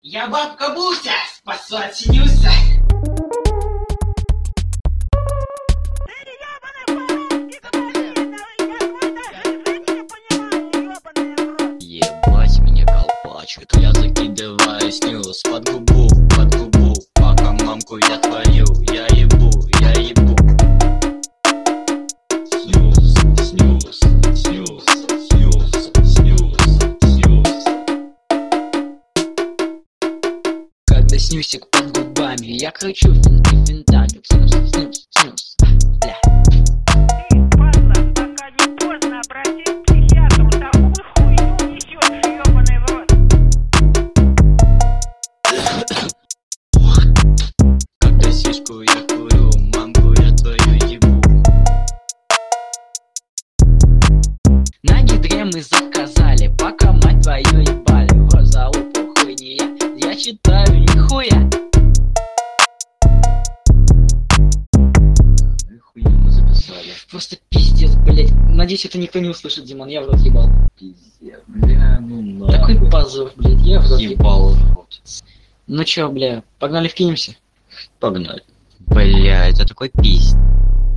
Я бабка Буся, спасла Синюса. Ебать меня колпачит, я закидываю снюс под губу, пока мамку я твою, я ебу. Снюс, снюс, снюс, снюс, снюс, снюс. Когда снюсик под губами, я кручу финтами. Снюс, снюс, снюс, бля. Когда сишку я курю, мамку я твою ебу. На гидре мы заказали, пока мать твою ебали. В рот залупу хуйня, я читаю нихуя. Хуйню мы записали. Просто пиздец, блять. Надеюсь, это никто не услышит, Димон, я в рот ебал. Пиздец, бля, ну нахуй. Такой позор, блять, я в рот ебал. Ну чё, бля, погнали вкинемся? Погнали. Бля, это такой пиздец.